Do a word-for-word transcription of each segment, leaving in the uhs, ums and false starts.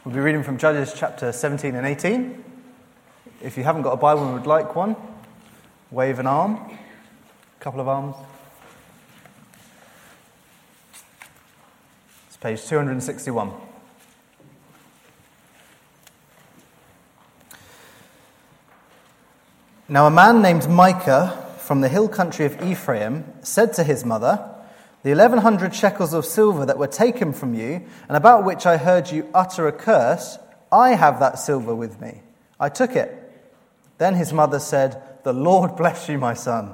We'll be reading from Judges chapter seventeen and eighteen. If you haven't got a Bible and would like one, wave an arm, a couple of arms. It's page two hundred sixty-one. Now a man named Micah from the hill country of Ephraim said to his mother, "The eleven hundred shekels of silver that were taken from you, and about which I heard you utter a curse, I have that silver with me. I took it." Then his mother said, "The Lord bless you, my son."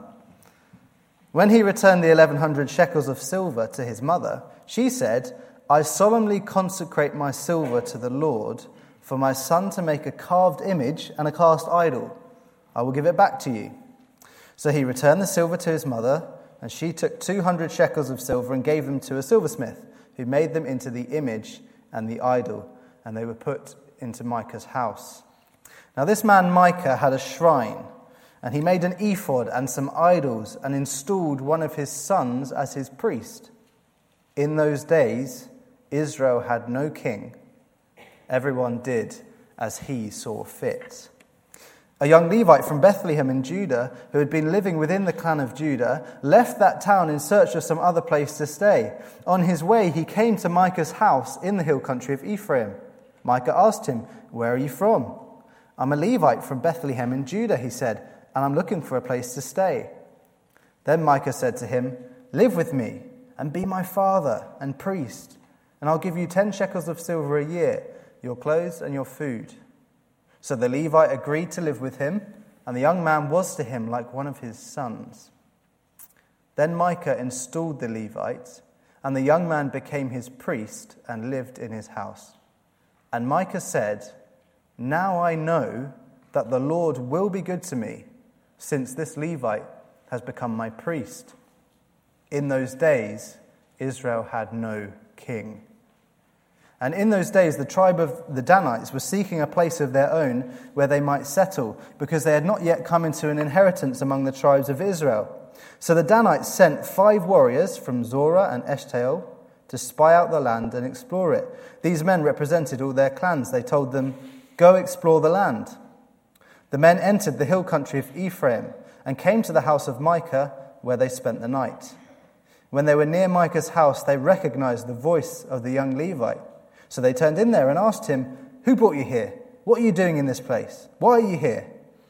When he returned the eleven hundred shekels of silver to his mother, she said, "I solemnly consecrate my silver to the Lord for my son to make a carved image and a cast idol. I will give it back to you." So he returned the silver to his mother, and she took two hundred shekels of silver and gave them to a silversmith, who made them into the image and the idol, and they were put into Micah's house. Now this man Micah had a shrine, and he made an ephod and some idols, and installed one of his sons as his priest. In those days, Israel had no king. Everyone did as he saw fit. A young Levite from Bethlehem in Judah, who had been living within the clan of Judah, left that town in search of some other place to stay. On his way, he came to Micah's house in the hill country of Ephraim. Micah asked him, "Where are you from?" "I'm a Levite from Bethlehem in Judah," he said, "and I'm looking for a place to stay." Then Micah said to him, "Live with me and be my father and priest, and I'll give you ten shekels of silver a year, your clothes and your food." So the Levite agreed to live with him, and the young man was to him like one of his sons. Then Micah installed the Levite, and the young man became his priest and lived in his house. And Micah said, "Now I know that the Lord will be good to me, since this Levite has become my priest." In those days, Israel had no king. And in those days, the tribe of the Danites was seeking a place of their own where they might settle, because they had not yet come into an inheritance among the tribes of Israel. So the Danites sent five warriors from Zorah and Eshtaol to spy out the land and explore it. These men represented all their clans. They told them, "Go explore the land." The men entered the hill country of Ephraim and came to the house of Micah, where they spent the night. When they were near Micah's house, they recognized the voice of the young Levite. So they turned in there and asked him, "Who brought you here? What are you doing in this place? Why are you here?"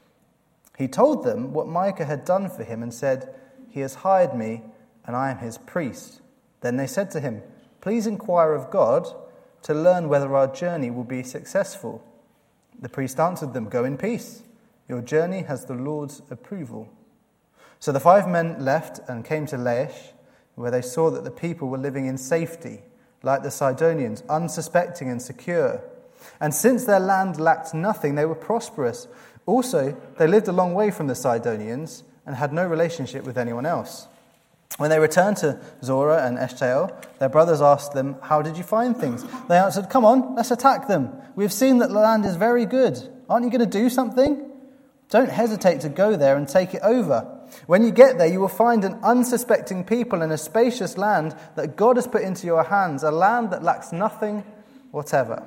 He told them what Micah had done for him and said, "He has hired me, and I am his priest." Then they said to him, "Please inquire of God to learn whether our journey will be successful." The priest answered them, "Go in peace. Your journey has the Lord's approval." So the five men left and came to Laish, where they saw that the people were living in safety, like the Sidonians, unsuspecting and secure. And since their land lacked nothing, they were prosperous. Also, they lived a long way from the Sidonians and had no relationship with anyone else. When they returned to Zorah and Eshtaol, their brothers asked them, "How did you find things?" They answered, "Come on, let's attack them. We've seen that the land is very good. Aren't you going to do something? Don't hesitate to go there and take it over. When you get there, you will find an unsuspecting people in a spacious land that God has put into your hands, a land that lacks nothing whatever."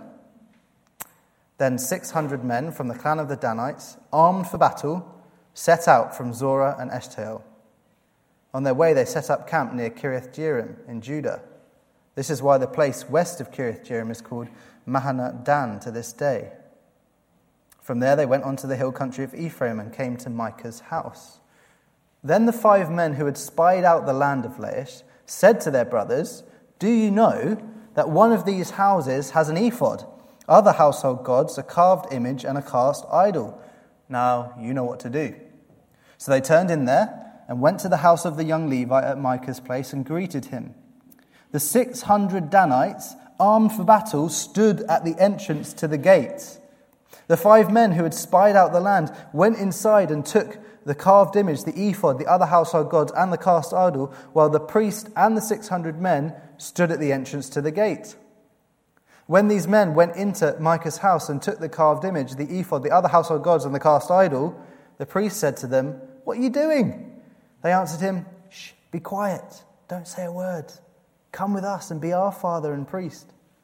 Then six hundred men from the clan of the Danites, armed for battle, set out from Zorah and Eshtaol. On their way, they set up camp near Kiriath Jearim in Judah. This is why the place west of Kiriath Jearim is called Mahaneh Dan to this day. From there, they went on to the hill country of Ephraim and came to Micah's house. Then the five men who had spied out the land of Laish said to their brothers, "Do you know that one of these houses has an ephod, other household gods, a carved image, and a cast idol? Now you know what to do." So they turned in there and went to the house of the young Levite at Micah's place and greeted him. The six hundred Danites, armed for battle, stood at the entrance to the gate. The five men who had spied out the land went inside and took the carved image, the ephod, the other household gods, and the cast idol, while the priest and the six hundred men stood at the entrance to the gate. When these men went into Micah's house and took the carved image, the ephod, the other household gods, and the cast idol, the priest said to them, "What are you doing?" They answered him, "Shh, be quiet, don't say a word. Come with us and be our father and priest."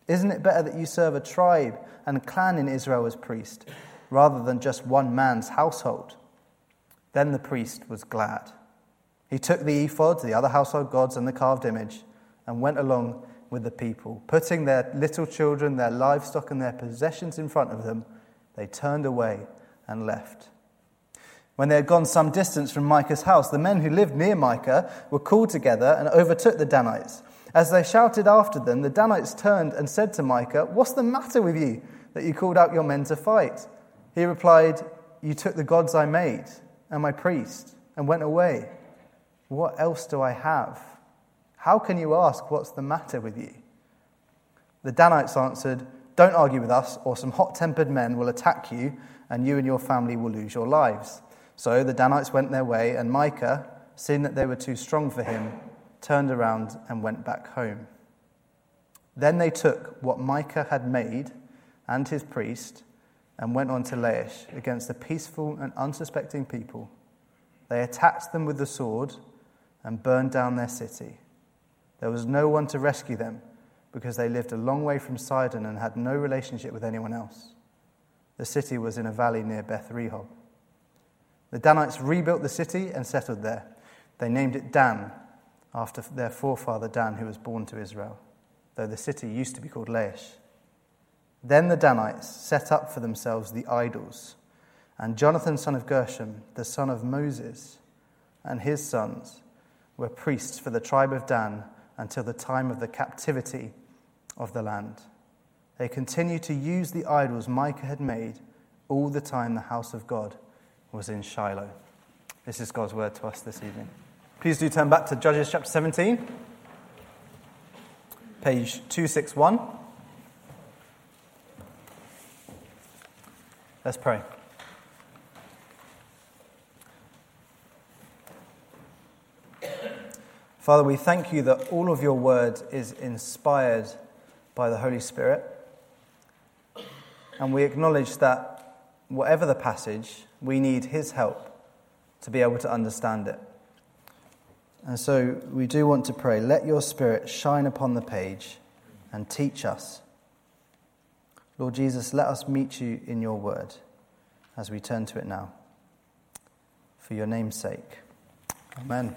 Isn't it better that you serve a tribe and clan in Israel as priest, rather than just one man's household?" Then the priest was glad. He took the ephod, the other household gods, and the carved image, and went along with the people. Putting their little children, their livestock, and their possessions in front of them, they turned away and left. When they had gone some distance from Micah's house, the men who lived near Micah were called together and overtook the Danites. As they shouted after them, the Danites turned and said to Micah, "What's the matter with you, that you called out your men to fight?" He replied, "You took the gods I made and my priest and went away. What else do I have? How can you ask, 'What's the matter with you?'" The Danites answered, "Don't argue with us, or some hot-tempered men will attack you, and you and your family will lose your lives." So the Danites went their way, and Micah, seeing that they were too strong for him, turned around and went back home. Then they took what Micah had made and his priest and went on to Laish against the peaceful and unsuspecting people. They attacked them with the sword and burned down their city. There was no one to rescue them because they lived a long way from Sidon and had no relationship with anyone else. The city was in a valley near Beth Rehob. The Danites rebuilt the city and settled there. They named it Dan, after their forefather Dan, who was born to Israel, though the city used to be called Laish. Then the Danites set up for themselves the idols, and Jonathan, son of Gershom, the son of Moses, and his sons were priests for the tribe of Dan until the time of the captivity of the land. They continued to use the idols Micah had made all the time the house of God was in Shiloh. This is God's word to us this evening. Please do turn back to Judges chapter seventeen, page two sixty-one. Let's pray. Father, we thank you that all of your word is inspired by the Holy Spirit. And we acknowledge that whatever the passage, we need his help to be able to understand it. And so we do want to pray, let your Spirit shine upon the page and teach us. Lord Jesus, let us meet you in your word as we turn to it now. For your name's sake. Amen.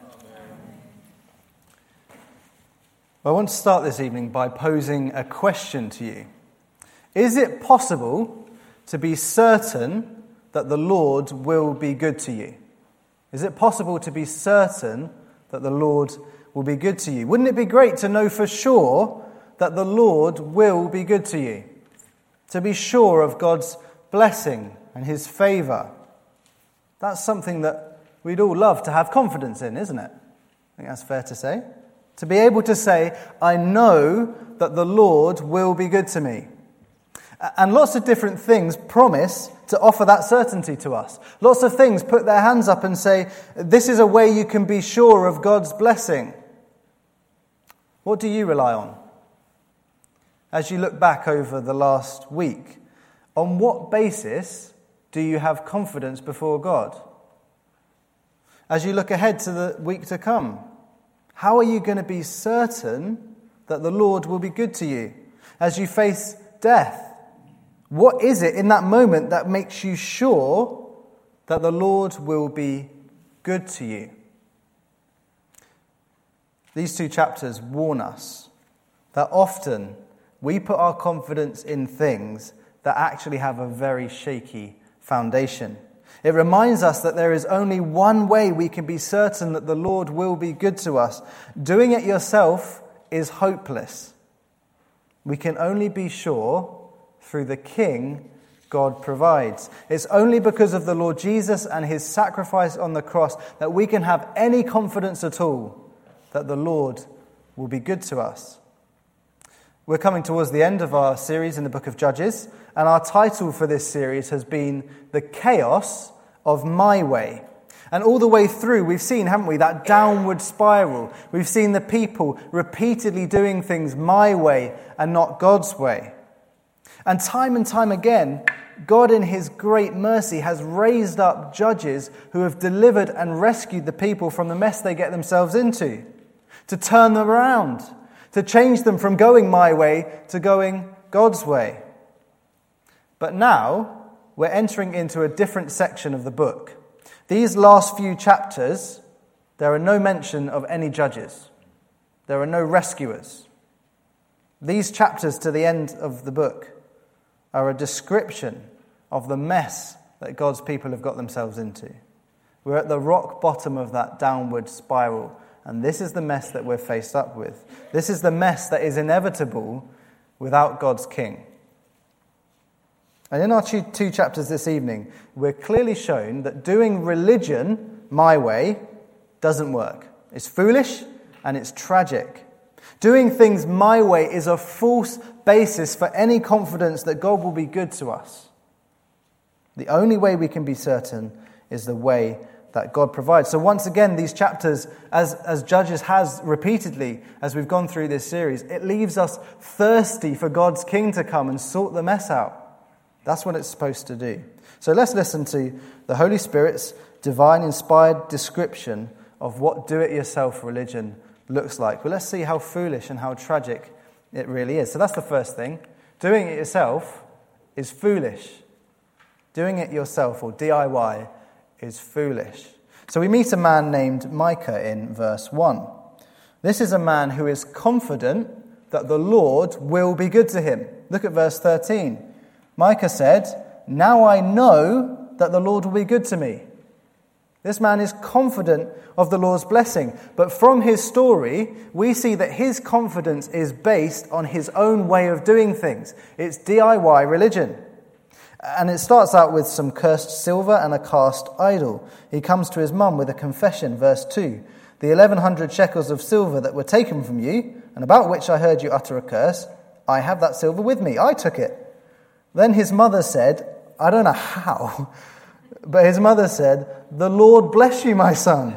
I want to start this evening by posing a question to you. Is it possible to be certain that the Lord will be good to you? Is it possible to be certain that the Lord will be good to you? Wouldn't it be great to know for sure that the Lord will be good to you? To be sure of God's blessing and his favour. That's something that we'd all love to have confidence in, isn't it? I think that's fair to say. To be able to say, I know that the Lord will be good to me. And lots of different things promise to offer that certainty to us. Lots of things put their hands up and say, this is a way you can be sure of God's blessing. What do you rely on? As you look back over the last week, on what basis do you have confidence before God? As you look ahead to the week to come, how are you going to be certain that the Lord will be good to you? As you face death, what is it in that moment that makes you sure that the Lord will be good to you? These two chapters warn us that often we put our confidence in things that actually have a very shaky foundation. It reminds us that there is only one way we can be certain that the Lord will be good to us. Doing it yourself is hopeless. We can only be sure through the King God provides. It's only because of the Lord Jesus and his sacrifice on the cross that we can have any confidence at all that the Lord will be good to us. We're coming towards the end of our series in the book of Judges, and our title for this series has been The Chaos of My Way. And all the way through, we've seen, haven't we, that downward spiral. We've seen the people repeatedly doing things my way and not God's way. And time and time again, God in his great mercy has raised up judges who have delivered and rescued the people from the mess they get themselves into, to turn them around, to change them from going my way to going God's way. But now we're entering into a different section of the book. These last few chapters, there are no mention of any judges. There are no rescuers. These chapters to the end of the book are a description of the mess that God's people have got themselves into. We're at the rock bottom of that downward spiral, and this is the mess that we're faced up with. This is the mess that is inevitable without God's king. And in our two, two chapters this evening, we're clearly shown that doing religion my way doesn't work. It's foolish and it's tragic. Doing things my way is a false basis for any confidence that God will be good to us. The only way we can be certain is the way that God provides. So once again, these chapters, as, as Judges has repeatedly as we've gone through this series, it leaves us thirsty for God's king to come and sort the mess out. That's what it's supposed to do. So let's listen to the Holy Spirit's divine inspired description of what do-it-yourself religion looks like. Well, let's see how foolish and how tragic it really is. So that's the first thing. Doing it yourself is foolish. Doing it yourself, or D I Y, is foolish. So we meet a man named Micah in verse one. This is a man who is confident that the Lord will be good to him. Look at verse thirteen. Micah said, "Now I know that the Lord will be good to me." This man is confident of the Lord's blessing. But from his story, we see that his confidence is based on his own way of doing things. It's D I Y religion. And it starts out with some cursed silver and a cast idol. He comes to his mum with a confession, verse two. "The eleven hundred shekels of silver that were taken from you, and about which I heard you utter a curse, I have that silver with me. I took it." Then his mother said, I don't know how, but his mother said, "The Lord bless you, my son."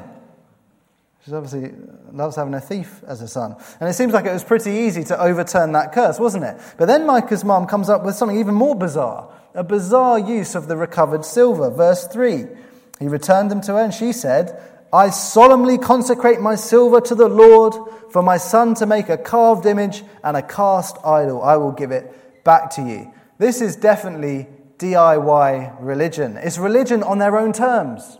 She obviously loves having a thief as a son. And it seems like it was pretty easy to overturn that curse, wasn't it? But then Micah's mom comes up with something even more bizarre, a bizarre use of the recovered silver. Verse three, he returned them to her and she said, "I solemnly consecrate my silver to the Lord for my son to make a carved image and a cast idol. I will give it back to you." This is definitely D I Y religion. It's religion on their own terms.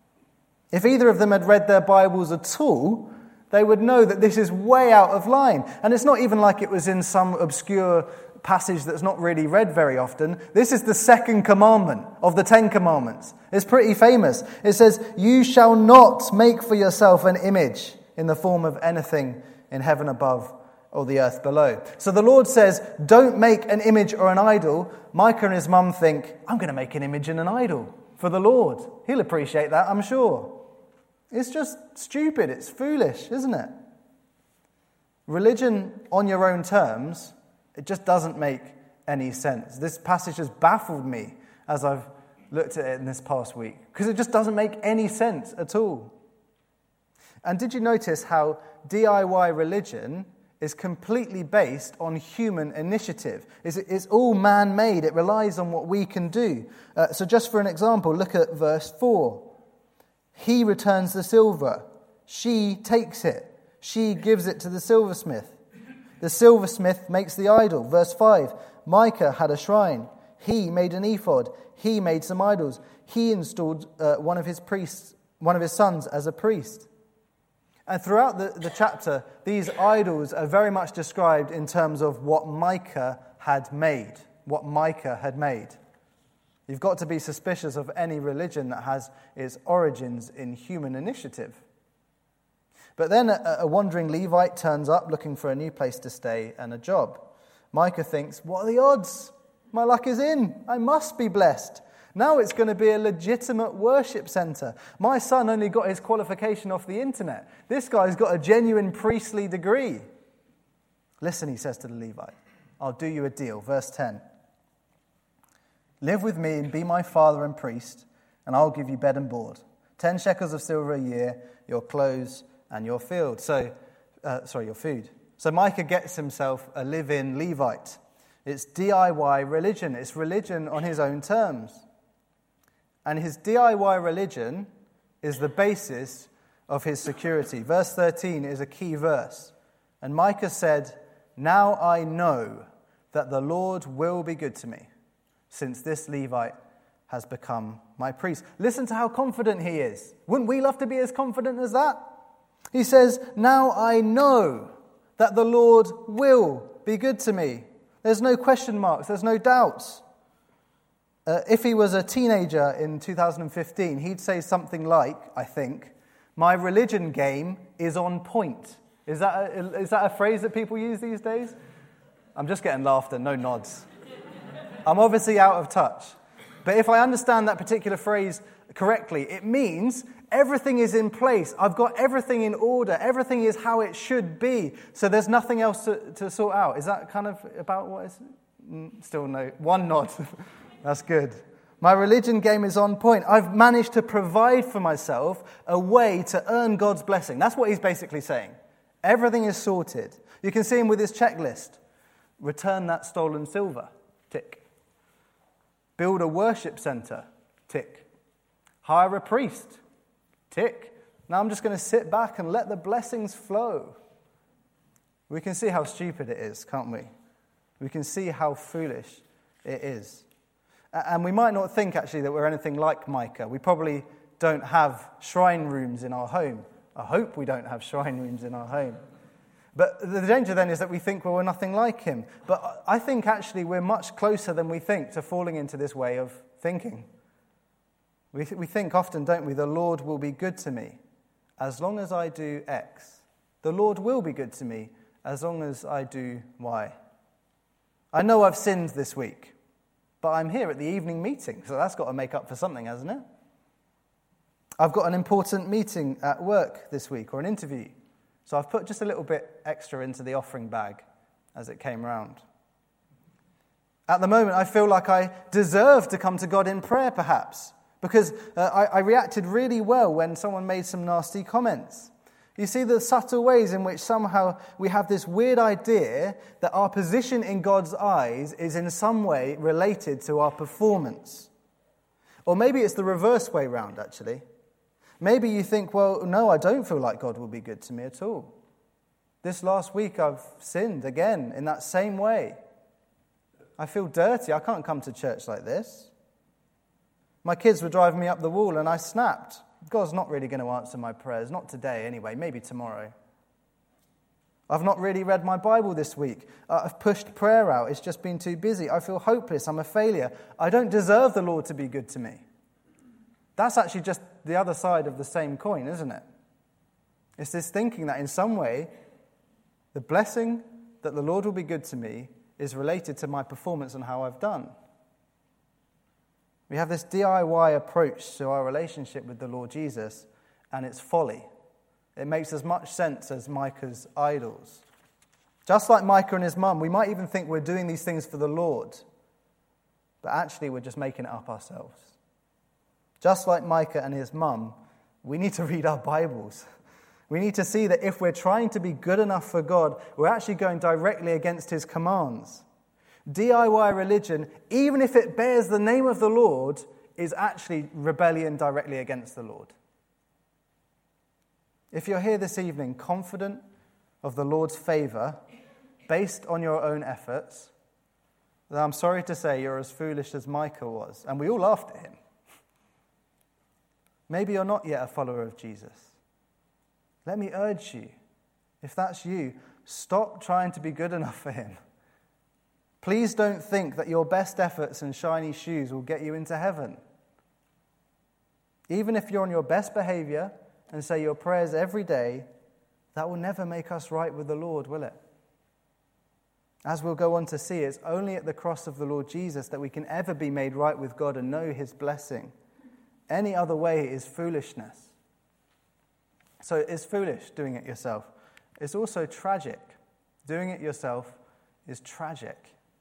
If either of them had read their Bibles at all, they would know that this is way out of line. And it's not even like it was in some obscure passage that's not really read very often. This is the second commandment of the Ten Commandments. It's pretty famous. It says, "You shall not make for yourself an image in the form of anything in heaven above or the earth below." So the Lord says, don't make an image or an idol. Micah and his mum think, I'm going to make an image and an idol for the Lord. He'll appreciate that, I'm sure. It's just stupid. It's foolish, isn't it? Religion on your own terms, it just doesn't make any sense. This passage has baffled me as I've looked at it in this past week, because it just doesn't make any sense at all. And did you notice how D I Y religion is completely based on human initiative? It's, it's all man-made. It relies on what we can do. Uh, so just for an example, look at verse four. He returns the silver. She takes it. She gives it to the silversmith. The silversmith makes the idol. Verse five. Micah had a shrine. He made an ephod. He made some idols. He installed uh, one of his priests, one of his sons as a priest. And throughout the, the chapter, these idols are very much described in terms of what Micah had made. What Micah had made. You've got to be suspicious of any religion that has its origins in human initiative. But then a, a wandering Levite turns up looking for a new place to stay and a job. Micah thinks, what are the odds? My luck is in. I must be blessed. Now it's going to be a legitimate worship centre. My son only got his qualification off the internet. This guy's got a genuine priestly degree. Listen, he says to the Levite, I'll do you a deal. Verse ten. Live with me and be my father and priest, and I'll give you bed and board. Ten shekels of silver a year, your clothes and your field. So, uh, sorry, your food. So Micah gets himself a live-in Levite. It's D I Y religion. It's religion on his own terms. And his D I Y religion is the basis of his security. Verse thirteen is a key verse. And Micah said, "Now I know that the Lord will be good to me, since this Levite has become my priest." Listen to how confident he is. Wouldn't we love to be as confident as that? He says, "Now I know that the Lord will be good to me." There's no question marks. There's no doubts. Uh, if he was a teenager in two thousand fifteen, he'd say something like, I think, "My religion game is on point." Is that a, is that a phrase that people use these days? I'm just getting laughter, no nods. I'm obviously out of touch. But if I understand that particular phrase correctly, it means everything is in place. I've got everything in order. Everything is how it should be. So there's nothing else to, to sort out. Is that kind of about what is... Still no. One nod. That's good. My religion game is on point. I've managed to provide for myself a way to earn God's blessing. That's what he's basically saying. Everything is sorted. You can see him with his checklist. Return that stolen silver. Tick. Build a worship center. Tick. Hire a priest. Tick. Now I'm just going to sit back and let the blessings flow. We can see how stupid it is, can't we? We can see how foolish it is. And we might not think, actually, that we're anything like Micah. We probably don't have shrine rooms in our home. I hope we don't have shrine rooms in our home. But the danger then is that we think, well, we're nothing like him. But I think, actually, we're much closer than we think to falling into this way of thinking. We, th- we think often, don't we, the Lord will be good to me as long as I do X. The Lord will be good to me as long as I do Y. I know I've sinned this week, but I'm here at the evening meeting, so that's got to make up for something, hasn't it? I've got an important meeting at work this week, or an interview, so I've put just a little bit extra into the offering bag as it came round. At the moment, I feel like I deserve to come to God in prayer, perhaps, because uh, I, I reacted really well when someone made some nasty comments. You see the subtle ways in which somehow we have this weird idea that our position in God's eyes is in some way related to our performance. Or maybe it's the reverse way round, actually. Maybe you think, well, no, I don't feel like God will be good to me at all. This last week I've sinned again in that same way. I feel dirty. I can't come to church like this. My kids were driving me up the wall and I snapped. God's not really going to answer my prayers. Not today anyway, maybe tomorrow. I've not really read my Bible this week. I've pushed prayer out. It's just been too busy. I feel hopeless. I'm a failure. I don't deserve the Lord to be good to me. That's actually just the other side of the same coin, isn't it? It's this thinking that in some way, the blessing that the Lord will be good to me is related to my performance and how I've done. We have this D I Y approach to our relationship with the Lord Jesus, and it's folly. It makes as much sense as Micah's idols. Just like Micah and his mum, we might even think we're doing these things for the Lord, but actually we're just making it up ourselves. Just like Micah and his mum, we need to read our Bibles. We need to see that if we're trying to be good enough for God, we're actually going directly against his commands. D I Y religion, even if it bears the name of the Lord, is actually rebellion directly against the Lord. If you're here this evening confident of the Lord's favor, based on your own efforts, then I'm sorry to say you're as foolish as Micah was, and we all laughed at him. Maybe you're not yet a follower of Jesus. Let me urge you, if that's you, stop trying to be good enough for him. Please don't think that your best efforts and shiny shoes will get you into heaven. Even if you're on your best behavior and say your prayers every day, that will never make us right with the Lord, will it? As we'll go on to see, it's only at the cross of the Lord Jesus that we can ever be made right with God and know his blessing. Any other way is foolishness. So it's foolish doing it yourself. It's also tragic. Doing it yourself is tragic.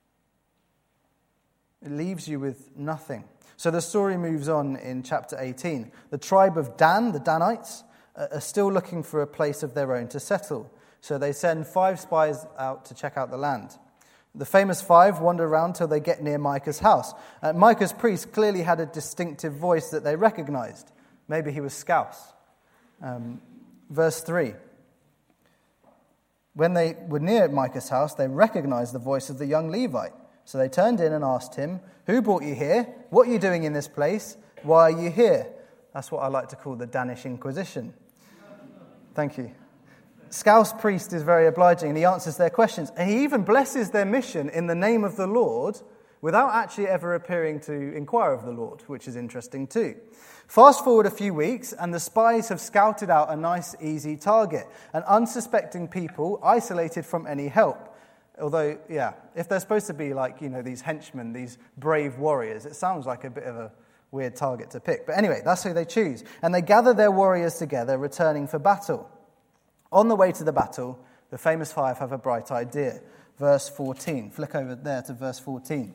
It leaves you with nothing. So the story moves on in chapter eighteen. The tribe of Dan, the Danites, are still looking for a place of their own to settle. So they send five spies out to check out the land. The famous five wander around till they get near Micah's house. Uh, Micah's priest clearly had a distinctive voice that they recognized. Maybe he was Scouse. Um, verse three. When they were near Micah's house, they recognized the voice of the young Levite. So they turned in and asked him, "Who brought you here? What are you doing in this place? Why are you here?" That's what I like to call the Danish Inquisition. Thank you. Scouse priest is very obliging, and he answers their questions. And he even blesses their mission in the name of the Lord without actually ever appearing to inquire of the Lord, which is interesting too. Fast forward a few weeks, and the spies have scouted out a nice, easy target, an unsuspecting people isolated from any help. Although, yeah, if they're supposed to be like, you know, these henchmen, these brave warriors, it sounds like a bit of a weird target to pick. But anyway, that's who they choose. And they gather their warriors together, returning for battle. On the way to the battle, the famous five have a bright idea. Verse fourteen. Flick over there to verse fourteen.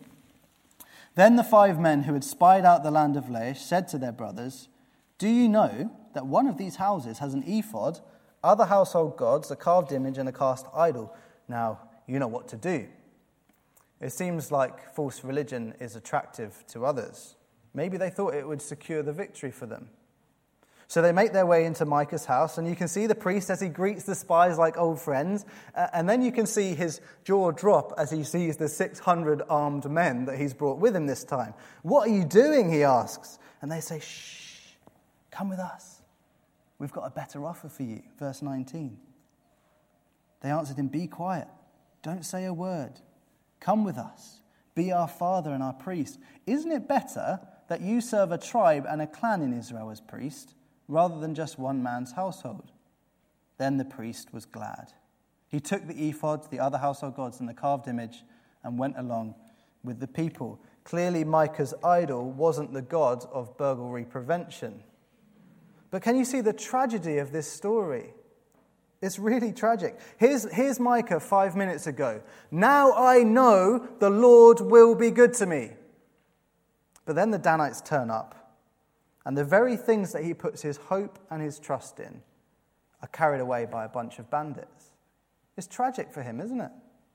Then the five men who had spied out the land of Laish said to their brothers, "Do you know that one of these houses has an ephod, other household gods, a carved image, and a cast idol? Now, you know what to do." It seems like false religion is attractive to others. Maybe they thought it would secure the victory for them. So they make their way into Micah's house, and you can see the priest as he greets the spies like old friends, uh, and then you can see his jaw drop as he sees the six hundred armed men that he's brought with him this time. "What are you doing?" he asks. And they say, "Shh, come with us. We've got a better offer for you." Verse nineteen. They answered him, "Be quiet. Don't say a word. Come with us. Be our father and our priest. Isn't it better that you serve a tribe and a clan in Israel as priest, rather than just one man's household?" Then the priest was glad. He took the ephod, the other household gods, and the carved image, and went along with the people. Clearly, Micah's idol wasn't the god of burglary prevention. But can you see the tragedy of this story? It's really tragic. Here's, here's Micah five minutes ago. "Now I know the Lord will be good to me." But then the Danites turn up, and the very things that he puts his hope and his trust in are carried away by a bunch of bandits. It's tragic for him, isn't it?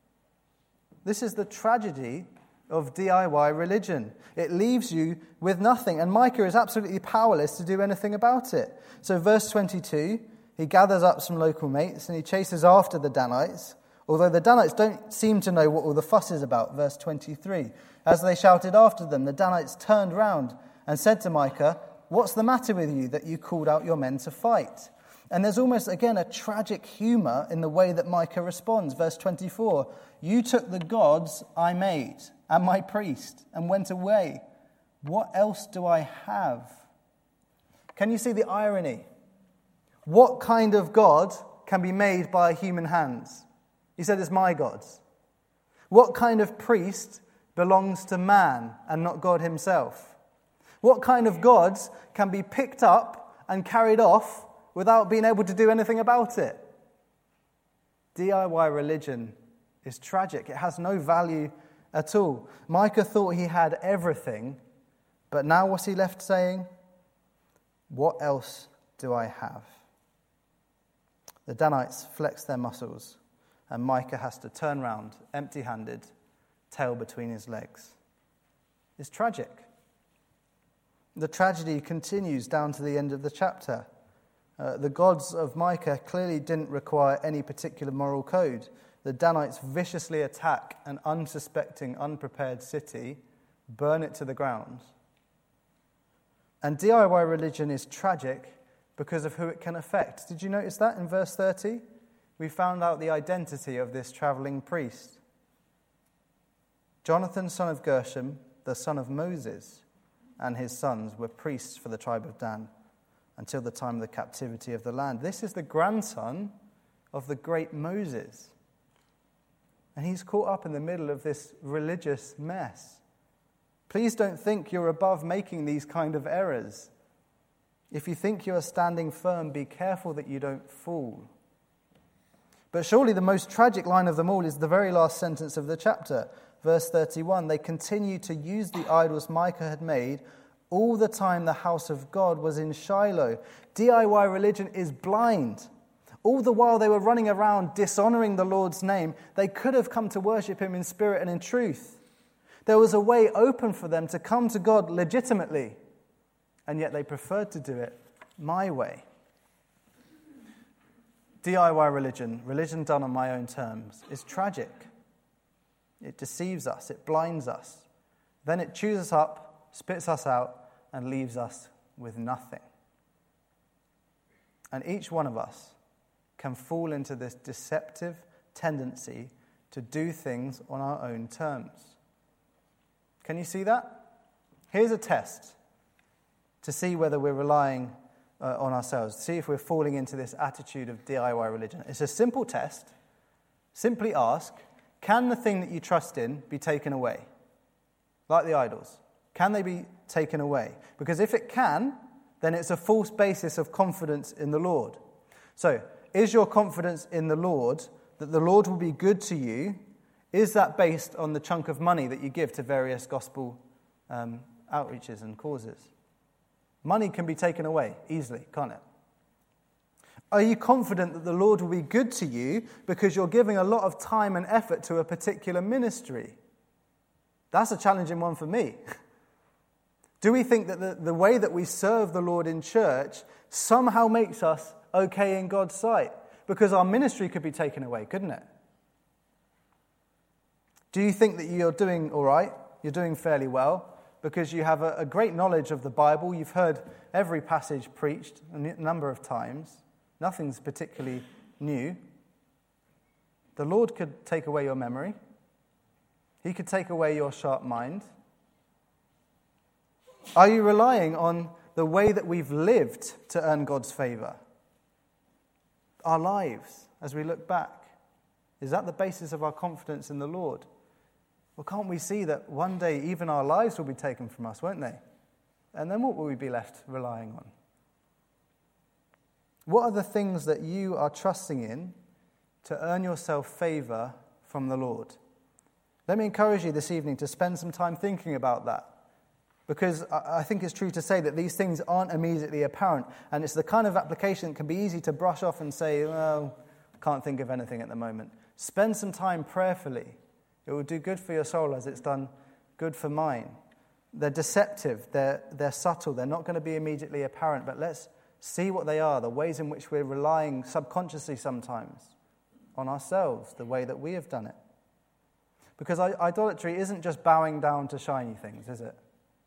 This is the tragedy of D I Y religion. It leaves you with nothing, and Micah is absolutely powerless to do anything about it. So verse twenty-two, he gathers up some local mates and he chases after the Danites, although the Danites don't seem to know what all the fuss is about. Verse twenty-three, as they shouted after them, the Danites turned round and said to Micah, "What's the matter with you that you called out your men to fight?" And there's almost, again, a tragic humour in the way that Micah responds. Verse twenty-four, "You took the gods I made and my priest and went away. What else do I have?" Can you see the irony? What kind of God can be made by human hands? He said, "It's my gods." What kind of priest belongs to man and not God himself? What kind of gods can be picked up and carried off without being able to do anything about it? D I Y religion is tragic. It has no value at all. Micah thought he had everything, but now what's he left saying? What else do I have? The Danites flex their muscles, and Micah has to turn round, empty-handed, tail between his legs. It's tragic. The tragedy continues down to the end of the chapter. Uh, the gods of Micah clearly didn't require any particular moral code. The Danites viciously attack an unsuspecting, unprepared city, burn it to the ground. And D I Y religion is tragic because of who it can affect. Did you notice that in verse thirty? We found out the identity of this travelling priest. Jonathan, son of Gershom, the son of Moses, and his sons were priests for the tribe of Dan until the time of the captivity of the land. This is the grandson of the great Moses. And he's caught up in the middle of this religious mess. Please don't think you're above making these kind of errors. If you think you are standing firm, be careful that you don't fall. But surely the most tragic line of them all is the very last sentence of the chapter. Verse thirty-one, they continued to use the idols Micah had made all the time the house of God was in Shiloh. D I Y religion is blind. All the while they were running around dishonoring the Lord's name, they could have come to worship him in spirit and in truth. There was a way open for them to come to God legitimately, and yet they preferred to do it my way. D I Y religion, religion done on my own terms, is tragic. It deceives us, it blinds us. Then it chews us up, spits us out, and leaves us with nothing. And each one of us can fall into this deceptive tendency to do things on our own terms. Can you see that? Here's a test to see whether we're relying uh, on ourselves, see if we're falling into this attitude of D I Y religion. It's a simple test. Simply ask, can the thing that you trust in be taken away? Like the idols. Can they be taken away? Because if it can, then it's a false basis of confidence in the Lord. So, is your confidence in the Lord that the Lord will be good to you? Is that based on the chunk of money that you give to various gospel um, outreaches and causes? Money can be taken away easily, can't it? Are you confident that the Lord will be good to you because you're giving a lot of time and effort to a particular ministry? That's a challenging one for me. Do we think that the, the way that we serve the Lord in church somehow makes us okay in God's sight? Because our ministry could be taken away, couldn't it? Do you think that you're doing all right, you're doing fairly well, because you have a, a great knowledge of the Bible, you've heard every passage preached a number of times, nothing's particularly new? The Lord could take away your memory. He could take away your sharp mind. Are you relying on the way that we've lived to earn God's favor? Our lives, as we look back. Is that the basis of our confidence in the Lord? Well, can't we see that one day even our lives will be taken from us, won't they? And then what will we be left relying on? What are the things that you are trusting in to earn yourself favor from the Lord? Let me encourage you this evening to spend some time thinking about that. Because I think it's true to say that these things aren't immediately apparent. And it's the kind of application that can be easy to brush off and say, well, I can't think of anything at the moment. Spend some time prayerfully. It will do good for your soul as it's done good for mine. They're deceptive. They're, they're subtle. They're not going to be immediately apparent. But let's see what they are, the ways in which we're relying subconsciously sometimes on ourselves, the way that we have done it. Because idolatry isn't just bowing down to shiny things, is it?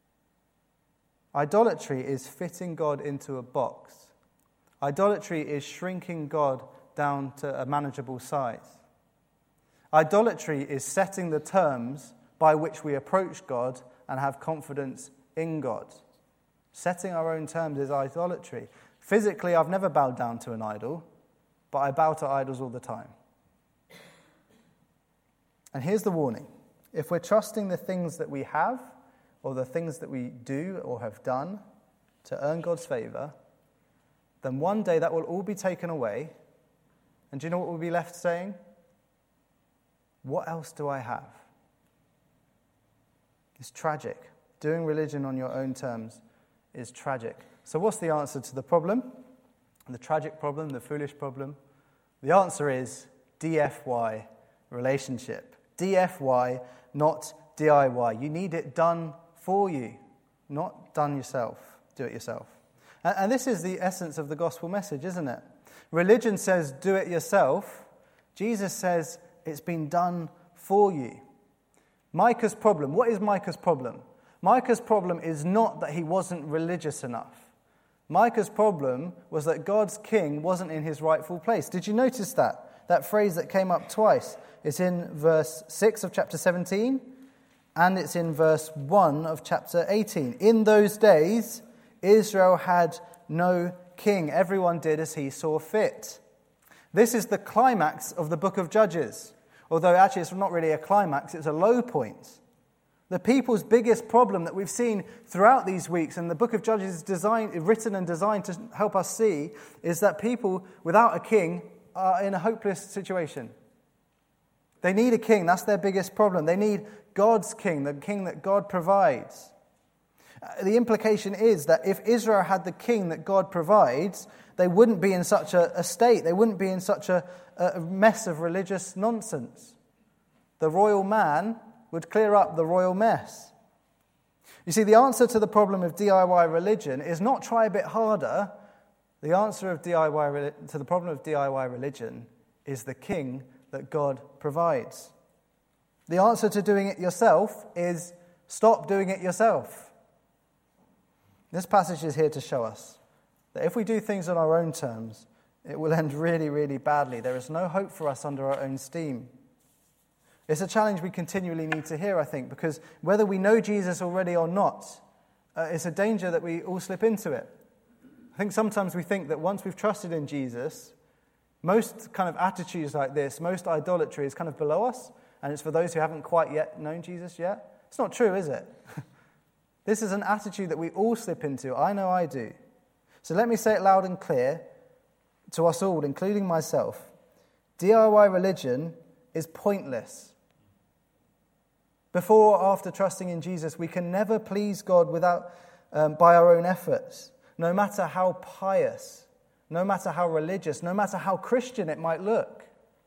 Idolatry is fitting God into a box. Idolatry is shrinking God down to a manageable size. Idolatry is setting the terms by which we approach God and have confidence in God. Setting our own terms is idolatry. Physically, I've never bowed down to an idol, but I bow to idols all the time. And here's the warning. If we're trusting the things that we have, or the things that we do or have done to earn God's favor, then one day that will all be taken away. And do you know what we'll be left saying? What else do I have? It's tragic. Doing religion on your own terms is tragic. So what's the answer to the problem? The tragic problem, the foolish problem? The answer is D F Y, relationship. D F Y, not D I Y. You need it done for you, not done yourself. Do it yourself. And, and this is the essence of the gospel message, isn't it? Religion says do it yourself. Jesus says it's been done for you. Micah's problem. What is Micah's problem? Micah's problem is not that he wasn't religious enough. Micah's problem was that God's king wasn't in his rightful place. Did you notice that? That phrase that came up twice. It's in verse six of chapter seventeen. And it's in verse one of chapter eighteen. In those days, Israel had no king. Everyone did as he saw fit. This is the climax of the book of Judges. Although actually it's not really a climax, it's a low point. The people's biggest problem that we've seen throughout these weeks, and the book of Judges is designed, written and designed to help us see, is that people without a king are in a hopeless situation. They need a king. That's their biggest problem. They need God's king, the king that God provides. The implication is that if Israel had the king that God provides, they wouldn't be in such a, a state. They wouldn't be in such a, a mess of religious nonsense. The royal man would clear up the royal mess. You see, the answer to the problem of D I Y religion is not try a bit harder. The answer of D I Y to the problem of D I Y religion is the king that God provides. The answer to doing it yourself is stop doing it yourself. This passage is here to show us that if we do things on our own terms, it will end really, really badly. There is no hope for us under our own steam. It's a challenge we continually need to hear, I think, because whether we know Jesus already or not, uh, it's a danger that we all slip into it. I think sometimes we think that once we've trusted in Jesus, most kind of attitudes like this, most idolatry is kind of below us, and it's for those who haven't quite yet known Jesus yet. It's not true, is it? This is an attitude that we all slip into. I know I do. So let me say it loud and clear to us all, including myself. D I Y religion is pointless. Before or after trusting in Jesus, we can never please God without um, by our own efforts, no matter how pious, no matter how religious, no matter how Christian it might look.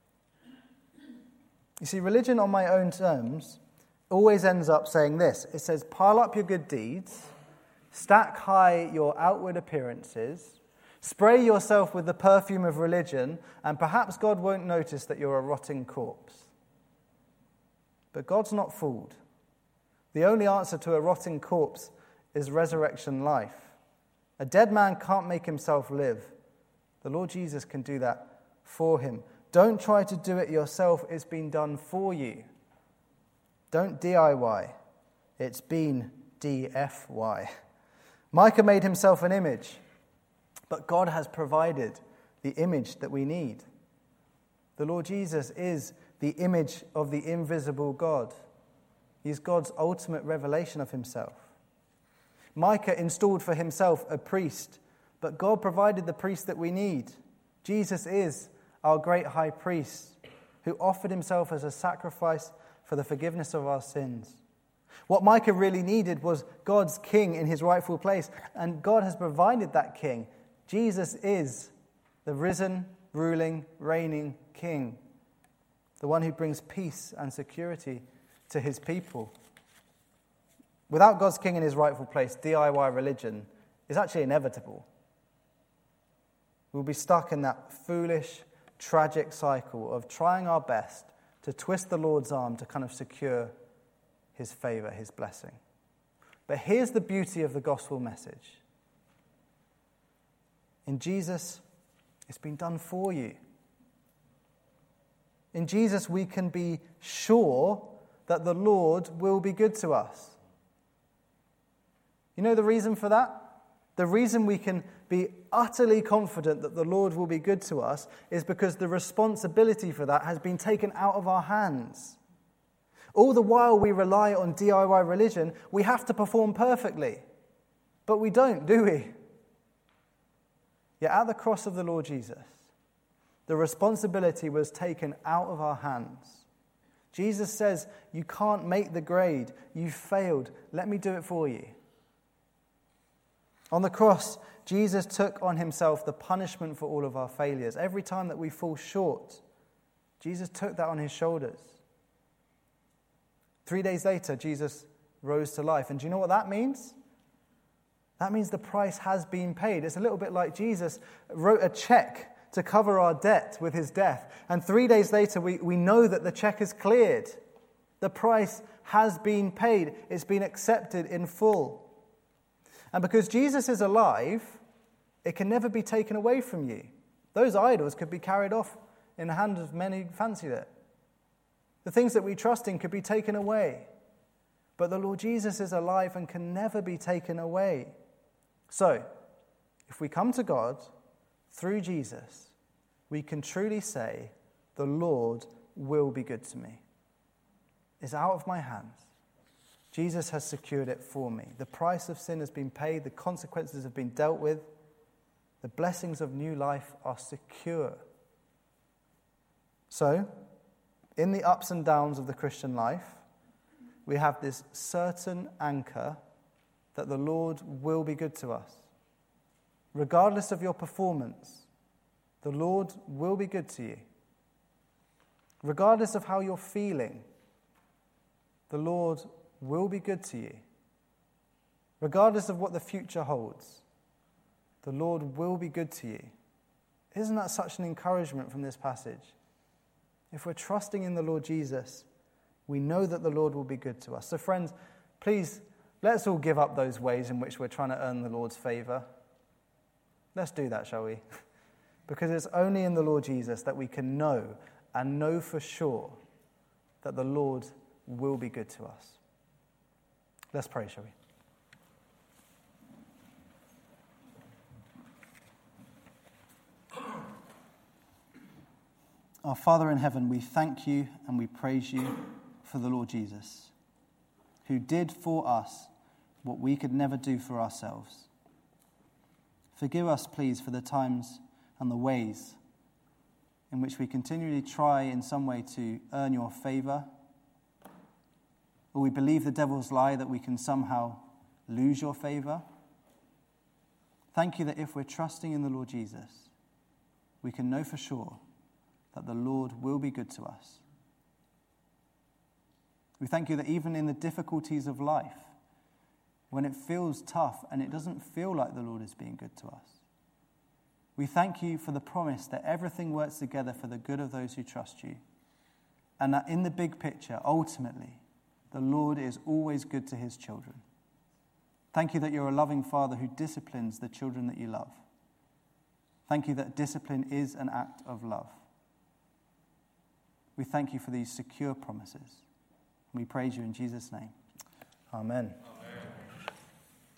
You see, religion on my own terms always ends up saying this. It says, pile up your good deeds, stack high your outward appearances, spray yourself with the perfume of religion, and perhaps God won't notice that you're a rotting corpse. But God's not fooled. The only answer to a rotting corpse is resurrection life. A dead man can't make himself live. The Lord Jesus can do that for him. Don't try to do it yourself. It's been done for you. Don't D I Y. It's been D F Y. Micah made himself an image, but God has provided the image that we need. The Lord Jesus is the image of the invisible God. He's God's ultimate revelation of himself. Micah installed for himself a priest, but God provided the priest that we need. Jesus is our great high priest who offered himself as a sacrifice for the forgiveness of our sins. What Micah really needed was God's king in his rightful place, and God has provided that king. Jesus is the risen, ruling, reigning king, the one who brings peace and security to his people. Without God's king in his rightful place, D I Y religion is actually inevitable. We'll be stuck in that foolish, tragic cycle of trying our best to twist the Lord's arm to kind of secure his favor, his blessing. But here's the beauty of the gospel message. In Jesus, it's been done for you. In Jesus, we can be sure that the Lord will be good to us. You know the reason for that? The reason we can be utterly confident that the Lord will be good to us is because the responsibility for that has been taken out of our hands. All the while we rely on D I Y religion, we have to perform perfectly. But we don't, do we? Yet at the cross of the Lord Jesus, the responsibility was taken out of our hands. Jesus says, you can't make the grade. You failed. Let me do it for you. On the cross, Jesus took on himself the punishment for all of our failures. Every time that we fall short, Jesus took that on his shoulders. Three days later, Jesus rose to life. And do you know what that means? That means the price has been paid. It's a little bit like Jesus wrote a check to cover our debt with his death. And three days later, we, we know that the check is cleared. The price has been paid. It's been accepted in full. And because Jesus is alive, it can never be taken away from you. Those idols could be carried off in the hand of many who fancied it. The things that we trust in could be taken away. But the Lord Jesus is alive and can never be taken away. So, if we come to God through Jesus, we can truly say, the Lord will be good to me. It's out of my hands. Jesus has secured it for me. The price of sin has been paid. The consequences have been dealt with. The blessings of new life are secure. So, in the ups and downs of the Christian life, we have this certain anchor that the Lord will be good to us. Regardless of your performance, the Lord will be good to you. Regardless of how you're feeling, the Lord will be good to you. Regardless of what the future holds, The Lord will be good to you. Isn't that such an encouragement from this passage? If we're trusting in the Lord Jesus, we know that the Lord will be good to us. So friends, please, let's all give up those ways in which we're trying to earn the Lord's favour. Let's do that, shall we? Because it's only in the Lord Jesus that we can know and know for sure that the Lord will be good to us. Let's pray, shall we? Our Father in heaven, we thank you and we praise you for the Lord Jesus, who did for us what we could never do for ourselves. Forgive us, please, for the times and the ways in which we continually try in some way to earn your favour, or we believe the devil's lie that we can somehow lose your favour. Thank you that if we're trusting in the Lord Jesus, we can know for sure that the Lord will be good to us. We thank you that even in the difficulties of life, when it feels tough and it doesn't feel like the Lord is being good to us, we thank you for the promise that everything works together for the good of those who trust you, and that in the big picture, ultimately, the Lord is always good to his children. Thank you that you're a loving Father who disciplines the children that you love. Thank you that discipline is an act of love. We thank you for these secure promises. We praise you in Jesus' name. Amen.